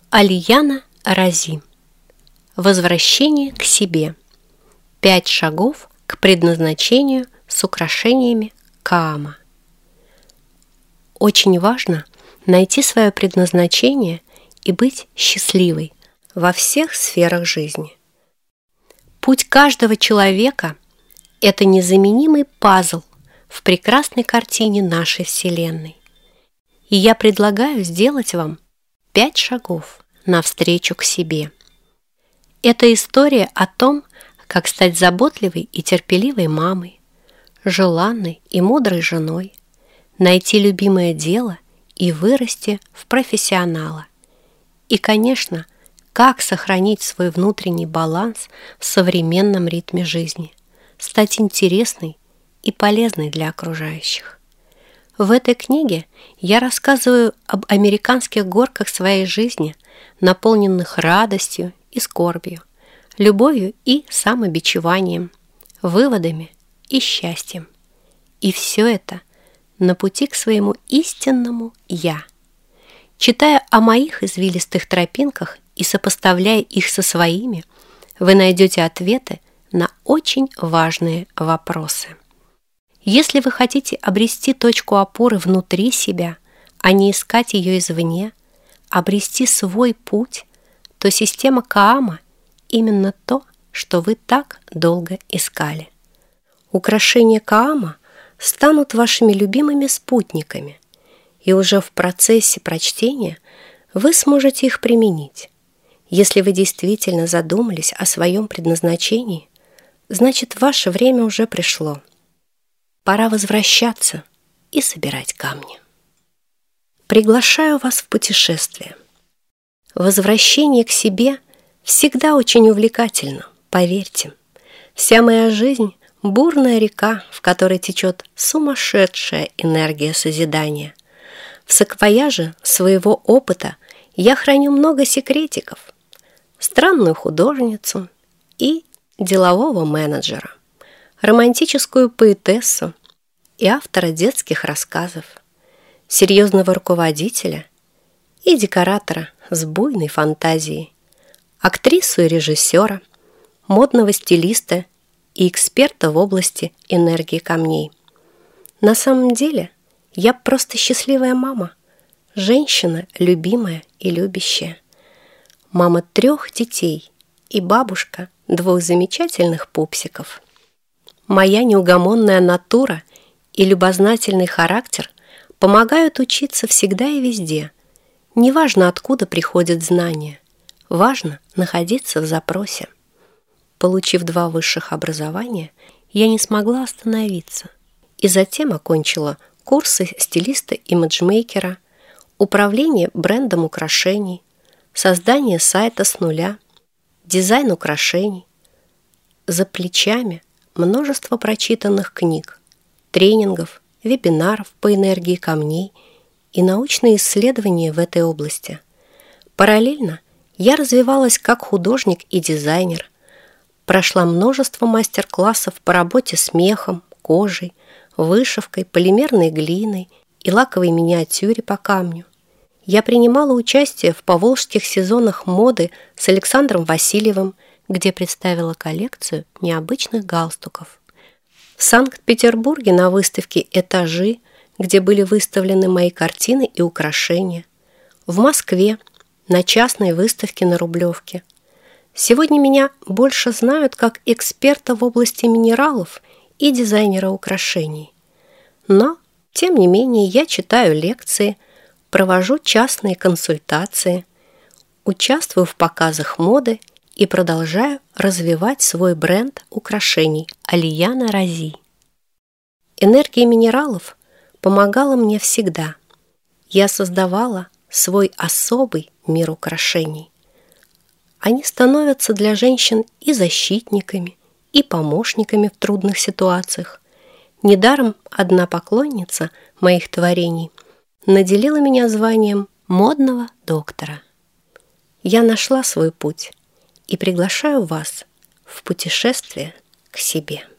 Алияна Рази. Возвращение к себе. 5 шагов к предназначению с украшениями Каама. Очень важно найти свое предназначение и быть счастливой во всех сферах жизни. Путь каждого человека – это незаменимый пазл в прекрасной картине нашей Вселенной. И я предлагаю сделать вам 5 шагов навстречу к себе. Это история о том, как стать заботливой и терпеливой мамой, желанной и мудрой женой, найти любимое дело и вырасти в профессионала. И, конечно, как сохранить свой внутренний баланс в современном ритме жизни, стать интересной и полезной для окружающих. В этой книге я рассказываю об американских горках своей жизни, наполненных радостью и скорбью, любовью и самобичеванием, выводами и счастьем. И все это на пути к своему истинному «Я». Читая о моих извилистых тропинках и сопоставляя их со своими, вы найдете ответы на очень важные вопросы. Если вы хотите обрести точку опоры внутри себя, а не искать ее извне, обрести свой путь, то система Каама – именно то, что вы так долго искали. Украшения Каама станут вашими любимыми спутниками, и уже в процессе прочтения вы сможете их применить. Если вы действительно задумались о своем предназначении, значит, ваше время уже пришло. Пора возвращаться и собирать камни. Приглашаю вас в путешествие. Возвращение к себе всегда очень увлекательно, поверьте. Вся моя жизнь – бурная река, в которой течет сумасшедшая энергия созидания. В саквояже своего опыта я храню много секретиков, странную художницу и делового менеджера, романтическую поэтессу и автора детских рассказов, серьезного руководителя и декоратора с буйной фантазией, актрису и режиссера, модного стилиста и эксперта в области энергии камней. На самом деле я просто счастливая мама, женщина любимая и любящая, мама 3 детей и бабушка 2 замечательных пупсиков. Моя неугомонная натура и любознательный характер помогают учиться всегда и везде. Неважно, откуда приходят знания, важно находиться в запросе. Получив 2 высших образования, я не смогла остановиться и затем окончила курсы стилиста-имиджмейкера, управление брендом украшений, создание сайта с нуля, дизайн украшений. За плечами множество прочитанных книг, тренингов, вебинаров по энергии камней и научные исследования в этой области. Параллельно я развивалась как художник и дизайнер, прошла множество мастер-классов по работе с мехом, кожей, вышивкой, полимерной глиной и лаковой миниатюре по камню. Я принимала участие в поволжских сезонах моды с Александром Васильевым, где представила коллекцию необычных галстуков. В Санкт-Петербурге на выставке «Этажи», где были выставлены мои картины и украшения. В Москве на частной выставке на Рублевке. Сегодня меня больше знают как эксперта в области минералов и дизайнера украшений. Но, тем не менее, я читаю лекции, провожу частные консультации, участвую в показах моды и продолжаю развивать свой бренд украшений Алияна Рази. Энергия минералов помогала мне всегда. Я создавала свой особый мир украшений. Они становятся для женщин и защитниками, и помощниками в трудных ситуациях. Недаром одна поклонница моих творений наделила меня званием модного доктора. Я нашла свой путь и приглашаю вас в путешествие к себе.